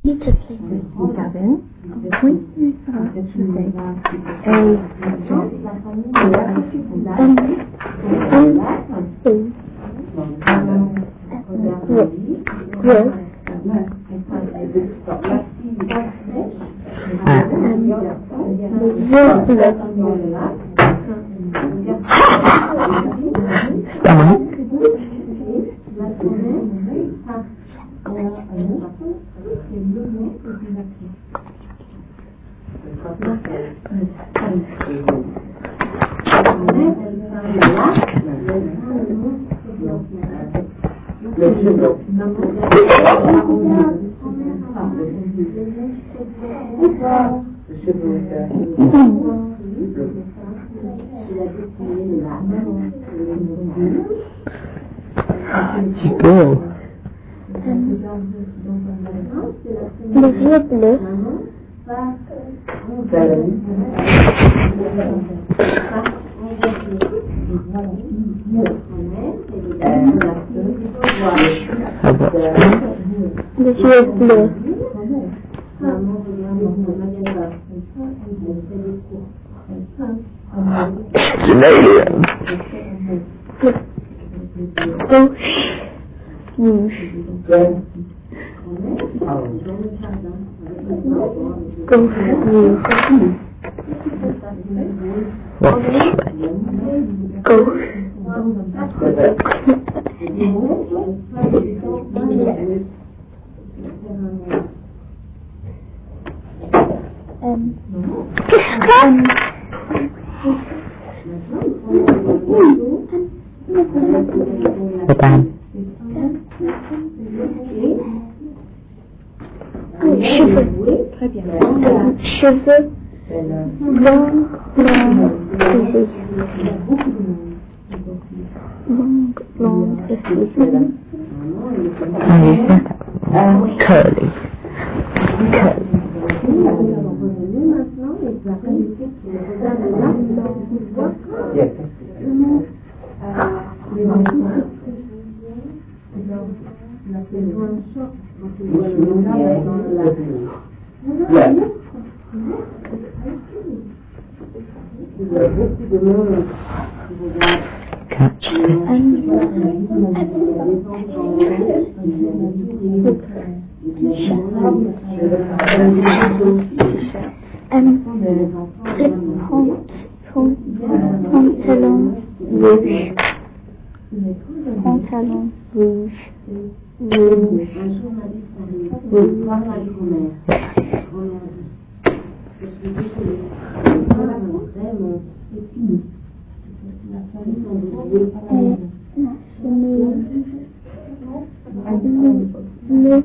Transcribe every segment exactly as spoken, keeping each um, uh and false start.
Beautifully. Garden. Oui, ça va. Euh, Tu peux. Les yeux bleus. Ah bon. Les yeux bleus. C'est une alien. Gauche. Rouge. Gauche. Rouge. Bon, Gauche. Um, Attends. Cheveux. très bien. Cheveux blancs, blancs, frisés. Longs, blancs et frisés. Curly. Curly. Yes. Catch Um, pantalon rouge. Pantalon rouge. Rouge. Le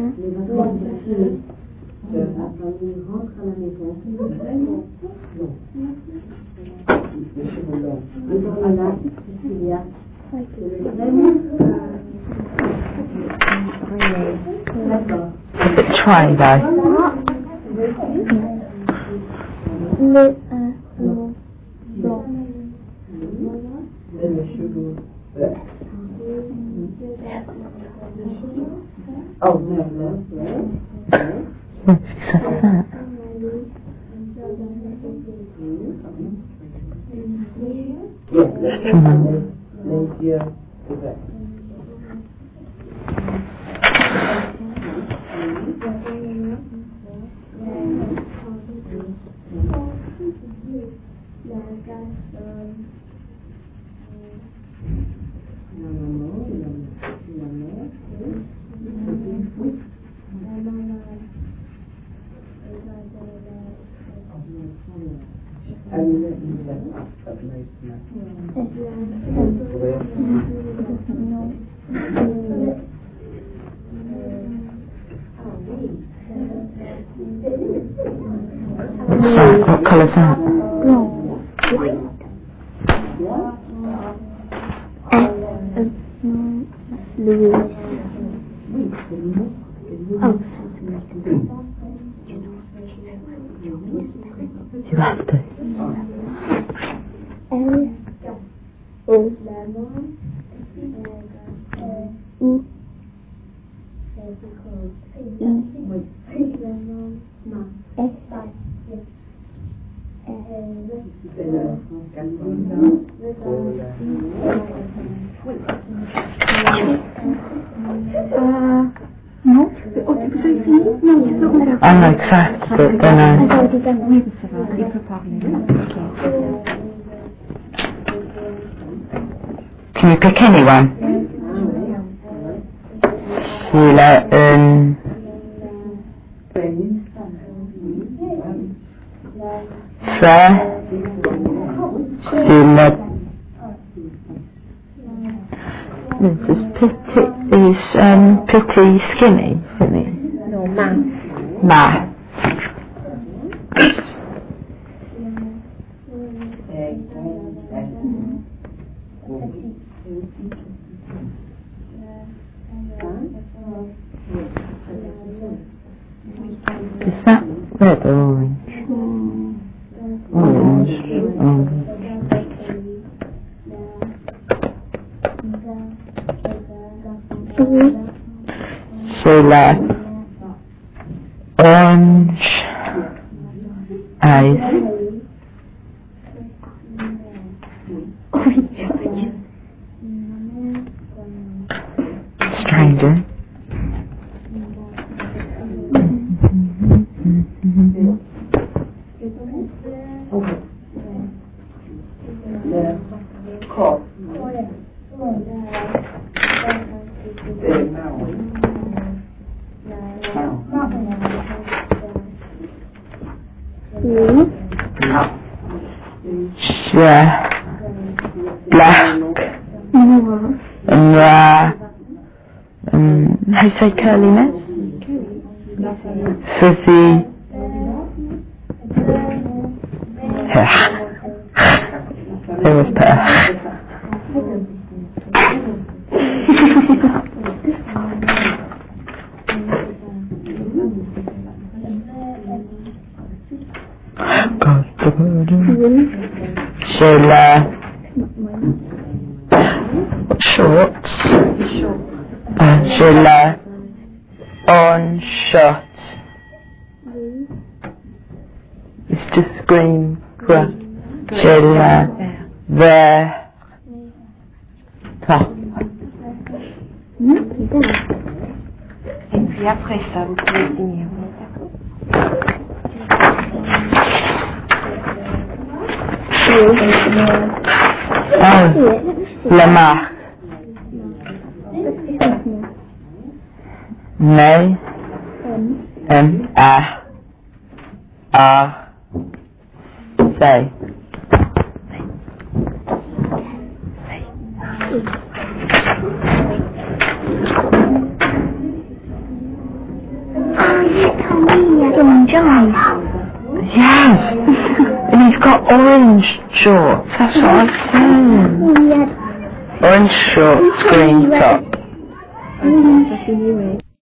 Try that. Le un blanc. Oh, no, no, Yeah, she's so fat. yes. Les yeux ouverts. So, what colour's that? Blanc. White. Um, Louise. Oh. You have to. L. O. U. I. Euh, non, tu peux, oh, tu peux essayer? Non, tu peux remettre. I know exact, but then I... Oui, ça va, il peut parler. Ok. Can you pick anyone? Sheila, um... Fair. Sheila. This is Pitty, is, um, Pitty skinny, isn't he? No, man. Nah. Is that red or orange? Orange. Orange. Sheila. Orange. Eyes. Stranger. Yeah. Black. And uh, um, how do you say curliness? Fuzzy. There was pear. God, the burden. Sheila. Shorts. Uh, Sheila. On shot. It's just green. Grass. Sheila. There. Top. Et puis après ça, vous pouvez finir. Oh, la marque. May. M. A. R. Say. Yes, and he's got orange shorts. That's what I was saying. Orange shorts, green top.